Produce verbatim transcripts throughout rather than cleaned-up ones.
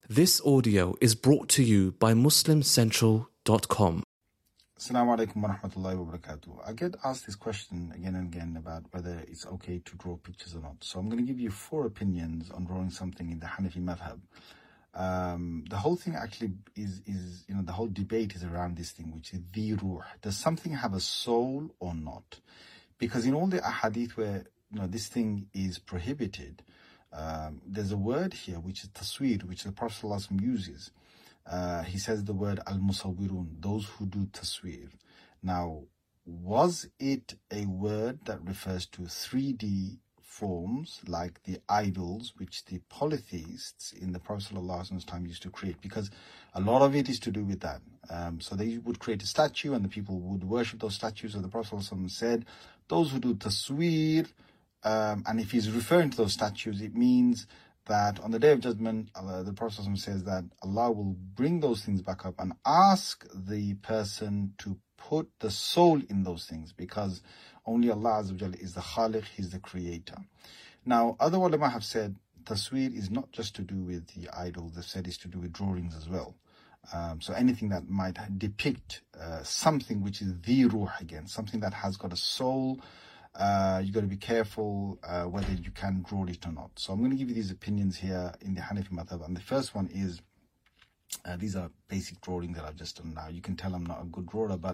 This audio is brought to you by muslim central dot com. Assalamu alaikum wa rahmatullahi wa barakatuh. I get asked this question again and again about whether it's okay to draw pictures or not. So I'm going to give you four opinions on drawing something in the Hanafi madhab. Um, the whole thing actually is, is, you know, the whole debate is around this thing, which is the ruh. Does something have a soul or not? Because in all the ahadith where, you know, this thing is prohibited, um, there's a word here, which is tasweer, which the Prophet ﷺ uses. Uh, he says the word al-musawwirun, those who do tasweer. Now, was it a word that refers to three D forms like the idols which the polytheists in the Prophet ﷺ's time used to create? Because a lot of it is to do with that. Um, so they would create a statue and the people would worship those statues. So the Prophet ﷺ said, those who do tasweer, um, and if he's referring to those statues, it means that on the Day of Judgment, uh, the Prophet ﷺ says that Allah will bring those things back up and ask the person to put the soul in those things, because only Allah Azza wa Jalla is the Khaliq, He's the creator. Now, other ulama have said tasweer is not just to do with the idols, they've said it's to do with drawings as well. Um, so anything that might depict uh, something which is the ruh again, something that has got a soul, uh, you've got to be careful uh, whether you can draw it or not. So I'm going to give you these opinions here in the Hanafi madhab. And the first one is, uh, these are basic drawings that I've just done now. You can tell I'm not a good drawer, but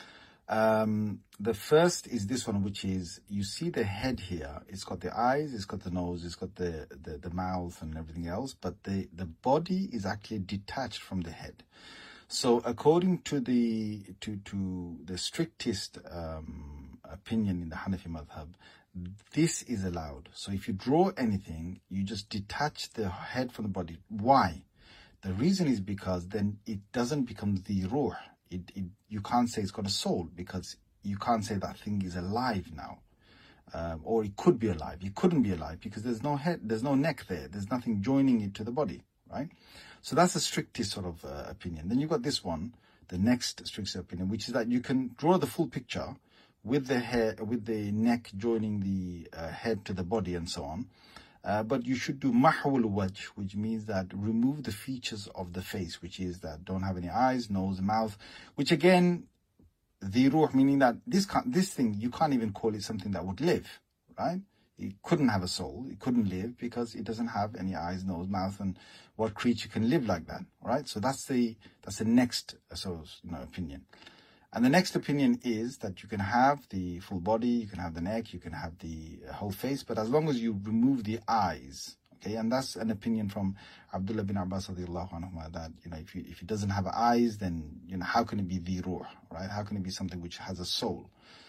um, the first is this one, which is, you see the head here. It's got the eyes, it's got the nose, it's got the, the, the mouth and everything else, but the, the body is actually detached from the head. So according to the to to the strictest um, opinion in the Hanafi madhab, this is allowed. So if you draw anything, you just detach the head from the body. Why? The reason is because then it doesn't become the ruh. It, it you can't say it's got a soul, because you can't say that thing is alive now, um, or it could be alive. It couldn't be alive because there's no head, there's no neck there. There's nothing joining it to the body, right? So that's the strictest sort of uh, opinion. Then you've got this one, the next strictest opinion, which is that you can draw the full picture with the hair, with the neck joining the uh, head to the body and so on. Uh, but you should do mahwul wajh, which means that remove the features of the face, which is that don't have any eyes, nose, mouth, which again, the ruh, meaning that this can't, this thing, you can't even call it something that would live, right? It couldn't have a soul. It couldn't live because it doesn't have any eyes, nose, mouth, and what creature can live like that, right? So that's the that's the next uh, sort of, you know, opinion. And the next opinion is that you can have the full body, you can have the neck, you can have the whole face, but as long as you remove the eyes, okay? And that's an opinion from Abdullah bin Abbas radiallahu anhu, that, you know, if you, if it doesn't have eyes, then, you know, how can it be the ruh, right? How can it be something which has a soul?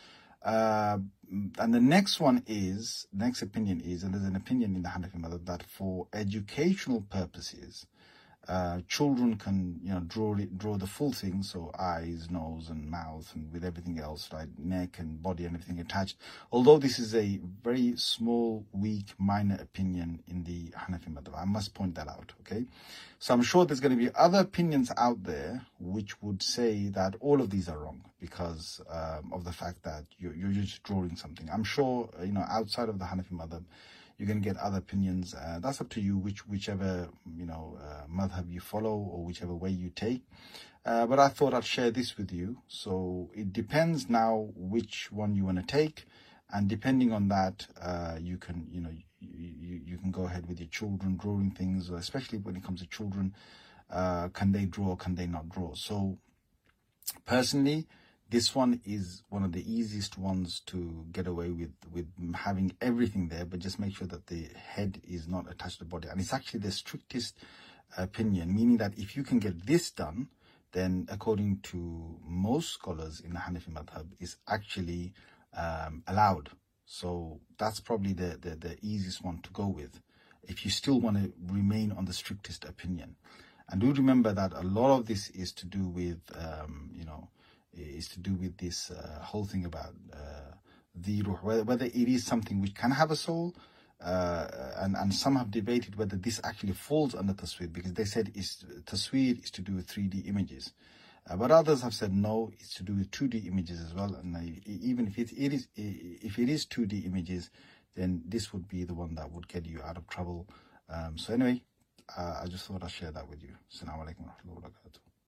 Uh, and the next one is, next opinion is, and there's an opinion in the Hanafi madhab that for educational purposes, uh, children can, you know, draw it, draw the full thing, so eyes, nose, and mouth, and with everything else, right, neck and body and everything attached. Although this is a very small, weak, minor opinion in the Hanafi madhab, I must point that out, okay? So I'm sure there's going to be other opinions out there which would say that all of these are wrong because um, of the fact that you're, you're just drawing something. I'm sure, you know, outside of the Hanafi madhab, you're going to get other opinions. Uh, that's up to you, which whichever, you know, uh, madhab you follow or whichever way you take. Uh, but I thought I'd share this with you. So it depends now which one you want to take. And depending on that, uh, you can, you know, you, you, you can go ahead with your children drawing things, especially when it comes to children. Uh, can they draw? Can they not draw? So personally, this one is one of the easiest ones to get away with, with having everything there, but just make sure that the head is not attached to the body. And it's actually the strictest opinion, meaning that if you can get this done, then according to most scholars in the Hanafi madhab, is actually um, allowed. So that's probably the, the, the easiest one to go with if you still want to remain on the strictest opinion. And do remember that a lot of this is to do with, um, you know, is to do with this uh, whole thing about uh, the ruh, whether, whether it is something which can have a soul, uh, and, and some have debated whether this actually falls under tasweer, because they said is tasweer is to do with three D images. Uh, but others have said no, it's to do with two D images as well. And uh, even if it, it is if it is two D images, then this would be the one that would get you out of trouble. Um, so anyway, uh, I just thought I'd share that with you. Assalamu alaikum wa rahmatullahi wa barakatuh.